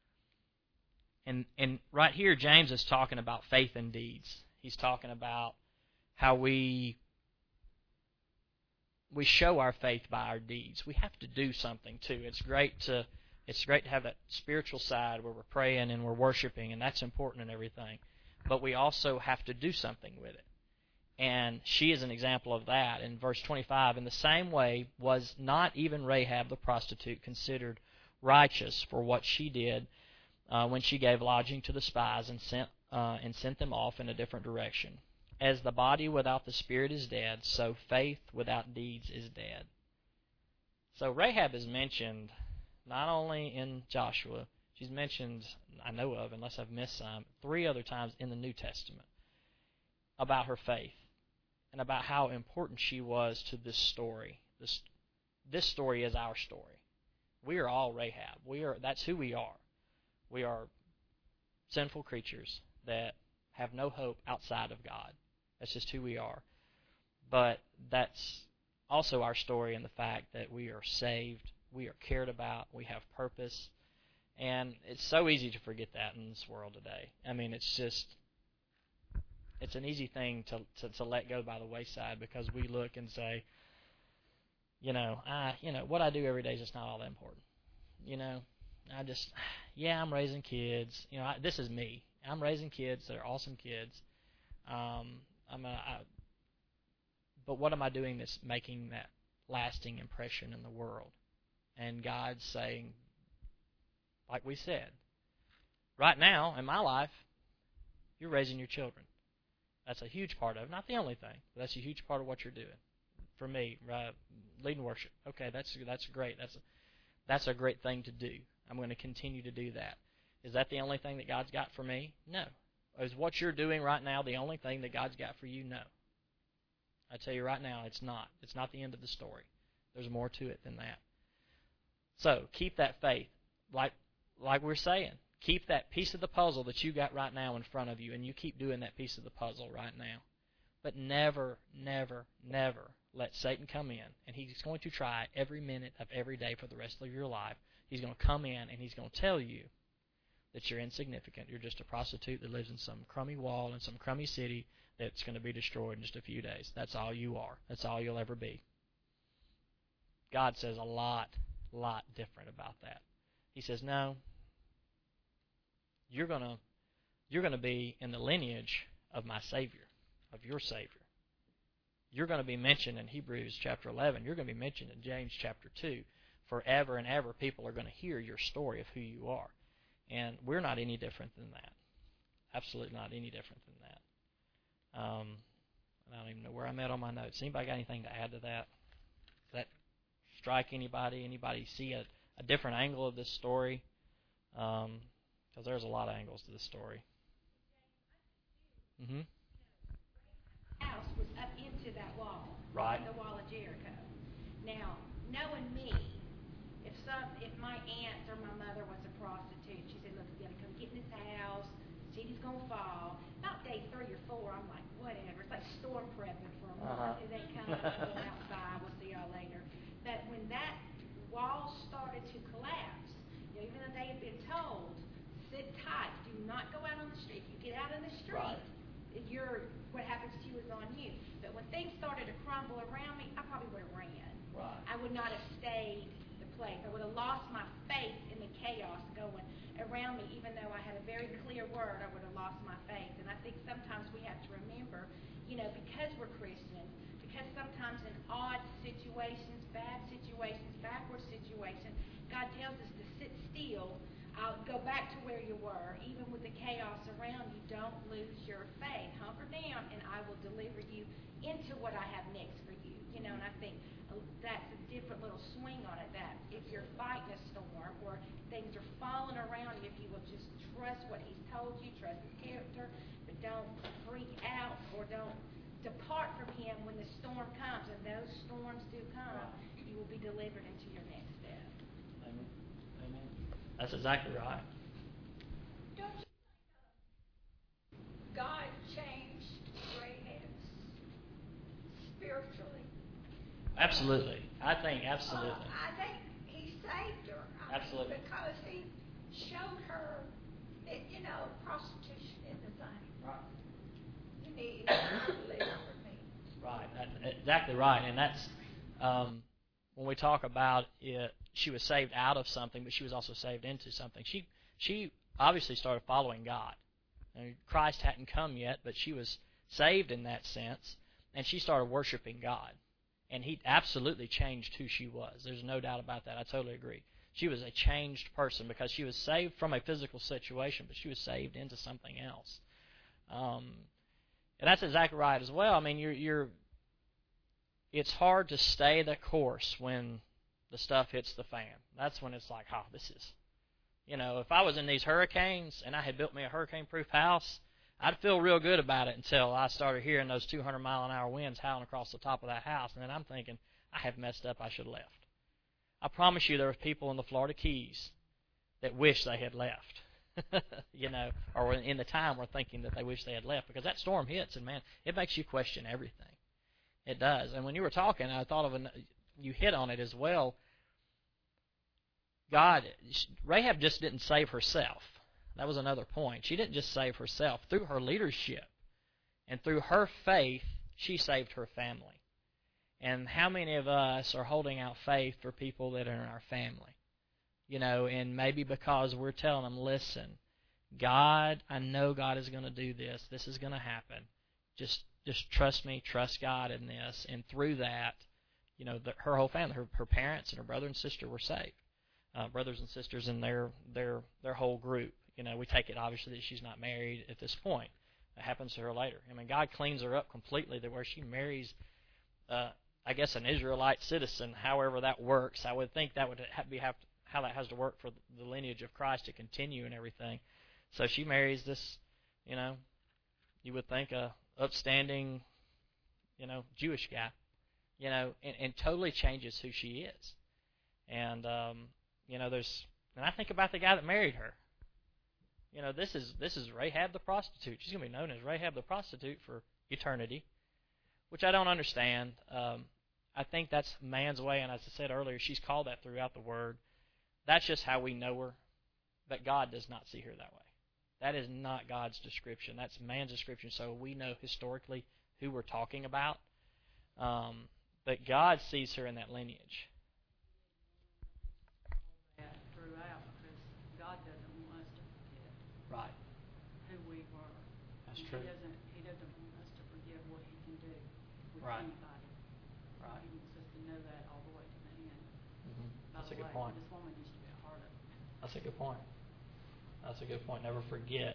And right here, James is talking about faith and deeds. He's talking about how we show our faith by our deeds. We have to do something too. It's great to have that spiritual side where we're praying and we're worshiping, and that's important and everything. But we also have to do something with it. And she is an example of that. In verse 25, in the same way was not even Rahab the prostitute considered righteous for what she did when she gave lodging to the spies and sent them off in a different direction. As the body without the spirit is dead, so faith without deeds is dead. So Rahab is mentioned not only in Joshua, she's mentioned, I know of, unless I've missed some, 3 other times in the New Testament about her faith and about how important she was to this story. This story is our story. We are all Rahab. That's who we are. We are sinful creatures that have no hope outside of God. That's just who we are. But that's also our story in the fact that we are saved, we are cared about, we have purpose. And it's so easy to forget that in this world today. I mean, it's an easy thing to let go by the wayside because we look and say, what I do every day is just not all that important. I'm raising kids. This is me. I'm raising kids. They're awesome kids. But what am I doing that's making that lasting impression in the world? And God's saying, like we said, right now in my life, you're raising your children. That's a huge part of it. Not the only thing, but that's a huge part of what you're doing. for me, leading worship. Okay, that's great. That's a great thing to do. I'm going to continue to do that. Is that the only thing that God's got for me? No. Is what you're doing right now the only thing that God's got for you? No. I tell you right now, it's not. It's not the end of the story. There's more to it than that. So keep that faith. Like we're saying, keep that piece of the puzzle that you got right now in front of you, and you keep doing that piece of the puzzle right now. But never, never, never let Satan come in, and he's going to try every minute of every day for the rest of your life. He's going to come in, and he's going to tell you that you're insignificant. You're just a prostitute that lives in some crummy wall in some crummy city that's going to be destroyed in just a few days. That's all you are. That's all you'll ever be. God says a lot different about that. He says, no, you're going to be in the lineage of my Savior, of your Savior. You're going to be mentioned in Hebrews chapter 11. You're going to be mentioned in James chapter 2. Forever and ever, people are going to hear your story of who you are. And we're not any different than that. Absolutely not any different than that. I don't even know where I'm at on my notes. Anybody got anything to add to that? Does that strike anybody? Anybody see a different angle of this story? Because there's a lot of angles to this story. Mm-hmm. House was up into that wall, Right. The wall of Jericho. Now, knowing me, if my aunt or my mother was a prostitute, she said, look, you got to come get in this house, city's going to fall. About day 3 or 4, I'm like, whatever. It's like storm prepping for a month. It ain't coming. We'll go outside. We'll see y'all later. But when that wall started to collapse, even though they had been told, sit tight, do not go out on the street. If you get out in the street, what happens to you is on you. But when things started to crumble around me, I probably would have ran. Right. I would not have stayed the place. I would have lost my faith in the chaos going around me. Even though I had a very clear word, I would have lost my faith. And I think sometimes we have to remember, because we're Christians, because sometimes in odd situations, bad situations, backward situations, God tells us to sit still. I'll go back to where you were. Even with the chaos around you, don't lose your faith. Hunker down, and I will deliver you into what I have next for you. And I think that's a different little swing on it, that if you're fighting a storm or things are falling around you, if you will just trust what he's told you, trust his character, but don't freak out or don't depart from him when the storm comes. And those storms do come, you will be delivered into your next step. Amen. Amen. That's exactly right. Don't you think God changed Rahab spiritually? Absolutely. I think absolutely. I think he saved her. Absolutely. Because he showed her that, prostitution isn't the thing. Right. You need to live for me. Right. That's exactly right. And that's when we talk about it, she was saved out of something, but she was also saved into something. She obviously started following God. Christ hadn't come yet, but she was saved in that sense, and she started worshiping God. And he absolutely changed who she was. There's no doubt about that. I totally agree. She was a changed person because she was saved from a physical situation, but she was saved into something else. And that's exactly right as well. I mean, it's hard to stay the course when the stuff hits the fan. That's when it's like, this is, if I was in these hurricanes and I had built me a hurricane-proof house, I'd feel real good about it until I started hearing those 200-mile-an-hour winds howling across the top of that house, and then I'm thinking, I have messed up, I should have left. I promise you there are people in the Florida Keys that wish they had left, or in the time were thinking that they wish they had left, because that storm hits, and man, it makes you question everything. It does. And when you were talking, I thought of you hit on it as well. Rahab just didn't save herself. That was another point. She didn't just save herself. Through her leadership and through her faith, she saved her family. And how many of us are holding out faith for people that are in our family? And maybe because we're telling them, listen, God, I know God is going to do this. This is going to happen. Just trust me, trust God in this. And through that, her whole family, her parents and her brother and sister were saved. Brothers and sisters in their whole group. We take it obviously that she's not married at this point. It happens to her later. God cleans her up completely to where she marries a I guess, an Israelite citizen, however that works. I would think that would how that has to work for the lineage of Christ to continue and everything. So she marries this, you would think a upstanding, Jewish guy, and totally changes who she is. And, and I think about the guy that married her. This is Rahab the prostitute. She's going to be known as Rahab the prostitute for eternity, which I don't understand. I think that's man's way, and as I said earlier, she's called that throughout the Word. That's just how we know her, but God does not see her that way. That is not God's description. That's man's description, so we know historically who we're talking about. But God sees her in that lineage. Throughout, because God doesn't want us to forget Right. who we were. That's And true. He doesn't want us to forget what He can do with Right. anybody. Right. He wants us to know that all the way to the end. Mm-hmm. By That's the a good way, point. this woman used to be a part of it. That's a good point. That's a good point. Never forget.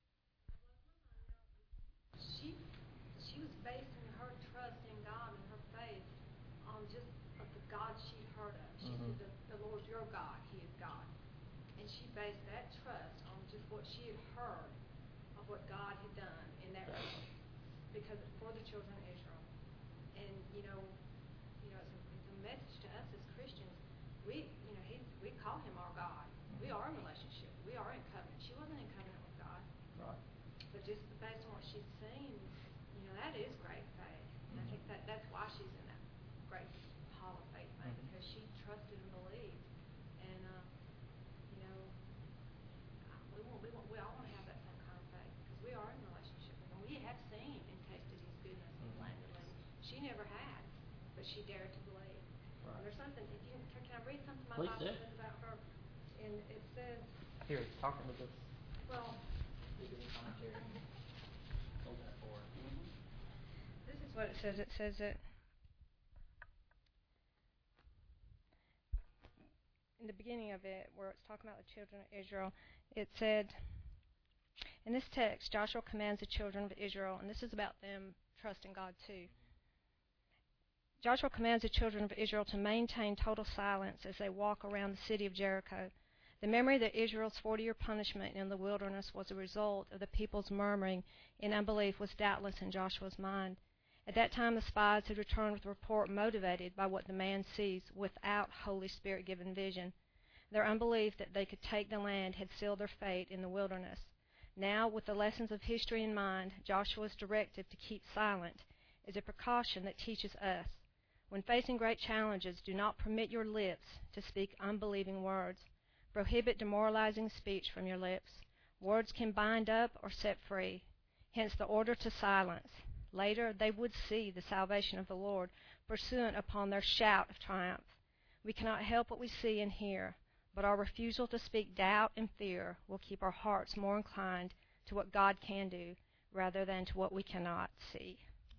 She was basing her trust in God and her faith on just of the God she'd heard of. She said, the Lord's your God, He is God. And she based that trust on just what she had heard of what God had done in that region, because it's for the children of Israel. And it's a message to us as Christians. We call Him our God. We are in relationship. We are in covenant. She wasn't in covenant with God. Right. But just based on what she'd seen, that is great faith. And I think that's why she's in that great hall of faith thing, because she trusted and believed. And we all want to have that same kind of faith, because we are in a relationship with Him. We have seen and tasted His goodness in the land of the living. She never had, but she dared to believe. Right. And there's something. Can I read something my Please Bible do. says about her? And it says. Here, talking to this. Well. Commentary. Hold that forward. This is what it says. It says that in the beginning of it, where it's talking about the children of Israel, it said, in this text, Joshua commands the children of Israel, and this is about them trusting God too. Joshua commands the children of Israel to maintain total silence as they walk around the city of Jericho. The memory that Israel's 40-year punishment in the wilderness was a result of the people's murmuring in unbelief was doubtless in Joshua's mind. At that time, the spies had returned with a report motivated by what the man sees without Holy Spirit-given vision. Their unbelief that they could take the land had sealed their fate in the wilderness. Now, with the lessons of history in mind, Joshua's directive to keep silent is a precaution that teaches us. When facing great challenges, do not permit your lips to speak unbelieving words. Prohibit demoralizing speech from your lips. Words can bind up or set free. Hence the order to silence. Later, they would see the salvation of the Lord pursuant upon their shout of triumph. We cannot help what we see and hear, but our refusal to speak doubt and fear will keep our hearts more inclined to what God can do rather than to what we cannot see.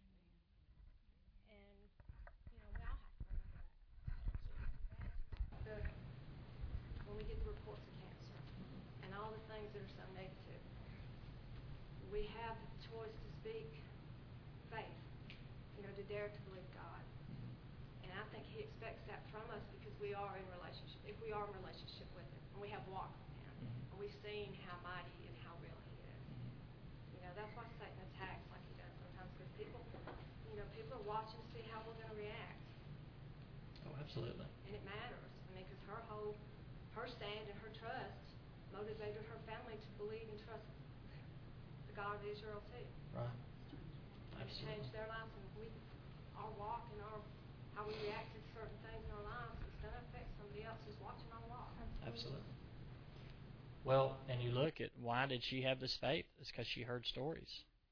When we get the reports of cancer and all the things that are so negative, we have the choice to speak faith, to dare to believe God. And I think He expects that from us, because we are in relationship. If we are in relationship with Him, and we have walked with Him, and we've seen how mighty and how real He is. That's why Satan attacks like he does sometimes, because people are watching to see how we're going to react. Oh, absolutely. And it matters. Because her stand and her trust motivated her family to believe and trust the God of Israel too. Right. And it changed their lives, and our walk and how we react to certain things in our lives is going to affect somebody else who's watching our walk. Absolutely. Well, and you look at why did she have this faith? It's because she heard stories.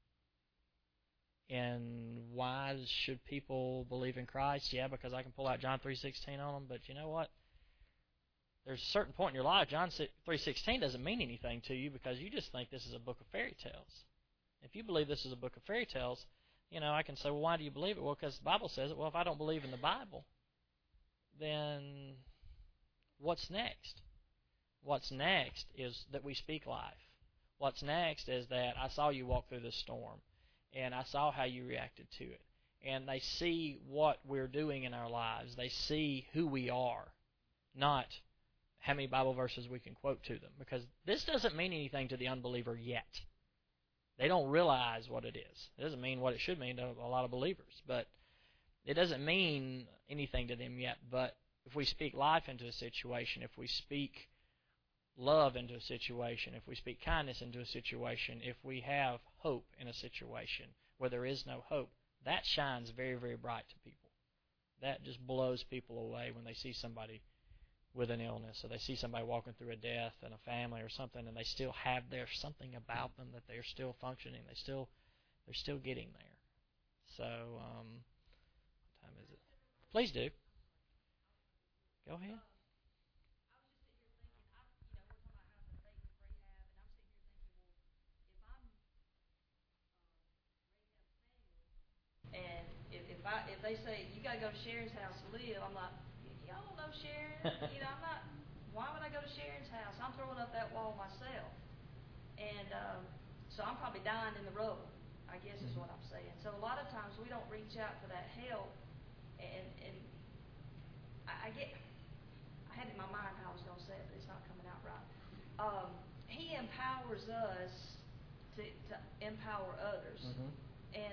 And why should people believe in Christ? Yeah, because I can pull out John 3:16 on them. But you know what? There's a certain point in your life, John 3:16 doesn't mean anything to you because you just think this is a book of fairy tales. If you believe this is a book of fairy tales, I can say, well, why do you believe it? Well, because the Bible says it. Well, if I don't believe in the Bible, then what's next? What's next is that we speak life. What's next is that I saw you walk through this storm, and I saw how you reacted to it. and they see what we're doing in our lives. They see who we are, not how many Bible verses we can quote to them, because this doesn't mean anything to the unbeliever yet. They don't realize what it is. It doesn't mean what it should mean to a lot of believers, but it doesn't mean anything to them yet. But if we speak life into a situation, if we speak love into a situation, if we speak kindness into a situation, if we have hope in a situation where there is no hope, that shines very, very bright to people. That just blows people away when they see somebody with an illness, or they see somebody walking through a death in a family or something, and they still have something about them that they're still functioning. They're still getting there. So, what time is it? Please do. Go ahead. And if they say you got to go to Sharon's house to live, I'm like, y'all don't know Sharon. I'm not. Why would I go to Sharon's house? I'm throwing up that wall myself, and so I'm probably dying in the rubble, I guess is what I'm saying. So a lot of times we don't reach out for that help, and I had in my mind how I was going to say it, but it's not coming out right. He empowers us to empower others, and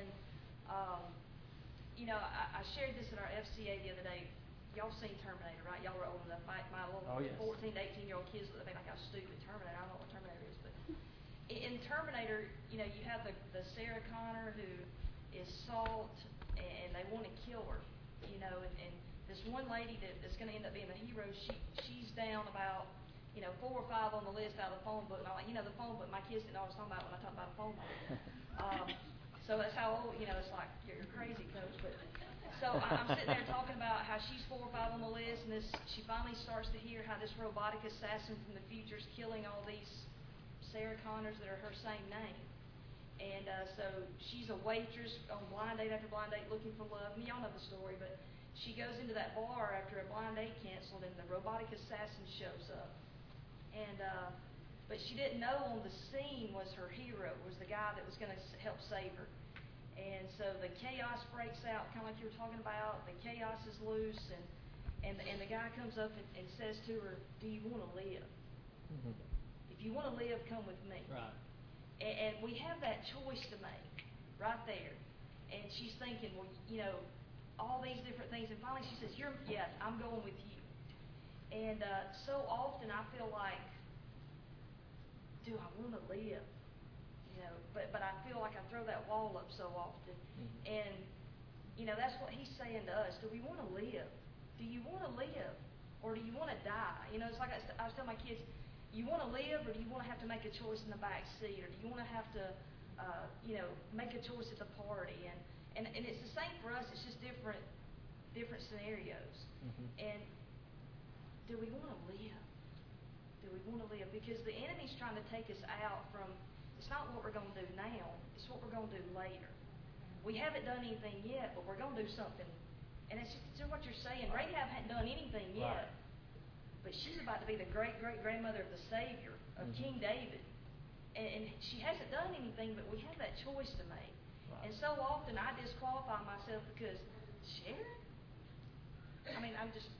I shared this at our FCA the other day. Y'all seen Terminator, right? Y'all were old enough. My little 14 to 18-year-old kids look at me like I was stupid. Terminator. I don't know what Terminator is, but in Terminator, you have the Sarah Connor who is salt, and they want to kill her, and this one lady that's going to end up being the hero, she's down about 4 or 5 on the list out of the phone book, and I'm like, the phone book. My kids didn't know what I was talking about when I talked about a phone book. So that's how old, it's like, you're crazy, Coach. But so I'm sitting there talking about how she's 4 or 5 on the list, and she finally starts to hear how this robotic assassin from the future is killing all these Sarah Connors that are her same name. And so she's a waitress on blind date after blind date looking for love. And y'all know the story, but she goes into that bar after a blind date canceled, and the robotic assassin shows up. And but she didn't know on the scene was her hero, was the guy that was going to help save her. And so the chaos breaks out, kind of like you were talking about. The chaos is loose, and the guy comes up and says to her, "Do you want to live? If you want to live, come with me." Right. And we have that choice to make right there. And she's thinking, well, all these different things. And finally she says, yes, I'm going with you. And so often I feel like, do I want to live? But I feel like I throw that wall up so often. And, that's what he's saying to us. Do we want to live? Do you want to live? Or do you want to die? It's like I was telling my kids, you want to live, or do you want to have to make a choice in the back seat? Or do you want to have to, make a choice at the party? And it's the same for us. It's just different scenarios. And do we want to live? Do we want to live? Because the enemy's trying to take us out from, it's not what we're going to do now, it's what we're going to do later. We haven't done anything yet, but we're going to do something. And it's just what you're saying. Rahab hadn't done anything yet, but she's about to be the great-great-grandmother of the Savior, of King David. And she hasn't done anything, but we have that choice to make. And so often I disqualify myself because, Sharon? I mean, I'm just,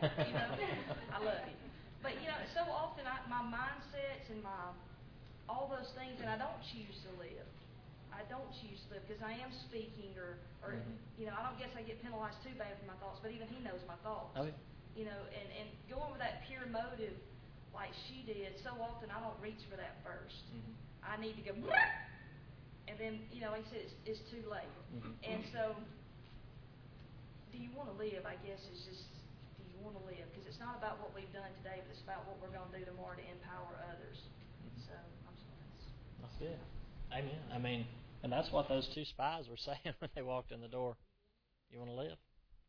I love you. But, so often my mindsets and all those things, and I don't choose to live. I don't choose to live because I am speaking or I don't guess I get penalized too bad for my thoughts, but even he knows my thoughts. Okay. And going with that pure motive like she did, so often I don't reach for that first. I need to go, and then, like I said, it's too late. And so, do you want to live, I guess, is just, do you want to live? Because it's not about what we've done today, but it's about what we're going to do tomorrow to empower others. So, I'm sorry. That's good. Amen. I mean, and that's what those 2 spies were saying when they walked in the door. You want to live?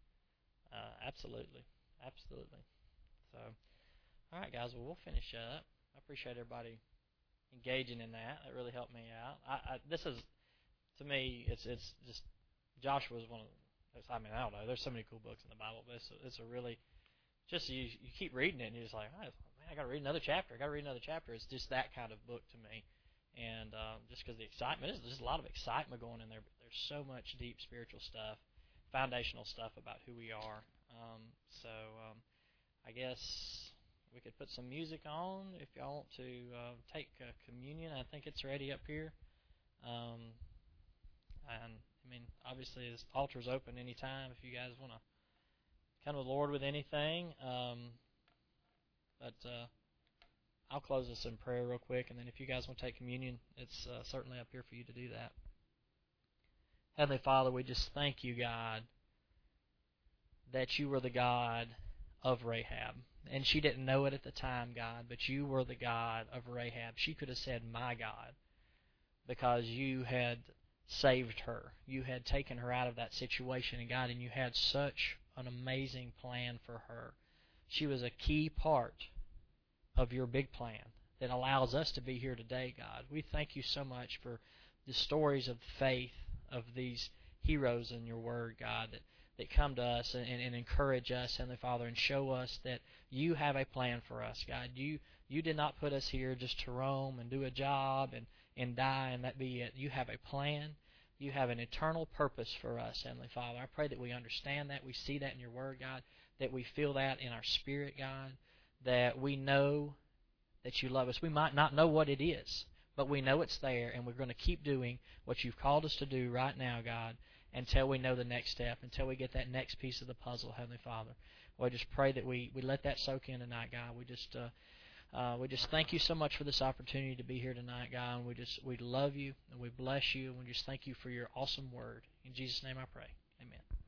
Absolutely. Absolutely. So, all right, guys, well, we'll finish up. I appreciate everybody engaging in that. That really helped me out. This is, to me, it's just, Joshua's one of the, I mean, I don't know, there's so many cool books in the Bible, but it's a really, just you keep reading it, and you're just like, oh, man, I got to read another chapter. It's just that kind of book to me. And just because the excitement, there's just a lot of excitement going in there. But there's so much deep spiritual stuff, foundational stuff about who we are. I guess we could put some music on if y'all want to take communion. I think it's ready up here. And I mean, obviously, this altar's open anytime if you guys want to come to the Lord with anything. But I'll close this in prayer real quick, and then if you guys want to take communion, it's certainly up here for you to do that. Heavenly Father, we just thank you, God, that you were the God of Rahab. And she didn't know it at the time, God, but you were the God of Rahab. She could have said, my God, because you had saved her. You had taken her out of that situation, and God, and you had such an amazing plan for her. She was a key part of your big plan that allows us to be here today, God. We thank you so much for the stories of faith of these heroes in your word, God, that come to us and encourage us, Heavenly Father, and show us that you have a plan for us, God. You did not put us here just to roam and do a job and die and that be it. You have a plan. You have an eternal purpose for us, Heavenly Father. I pray that we understand that, we see that in your word, God, that we feel that in our spirit, God, that we know that you love us. We might not know what it is, but we know it's there, and we're going to keep doing what you've called us to do right now, God, until we know the next step, until we get that next piece of the puzzle, Heavenly Father. Well, I just pray that we let that soak in tonight, God. We just thank you so much for this opportunity to be here tonight, God. And we love you, and we bless you, and we just thank you for your awesome word. In Jesus' name I pray. Amen.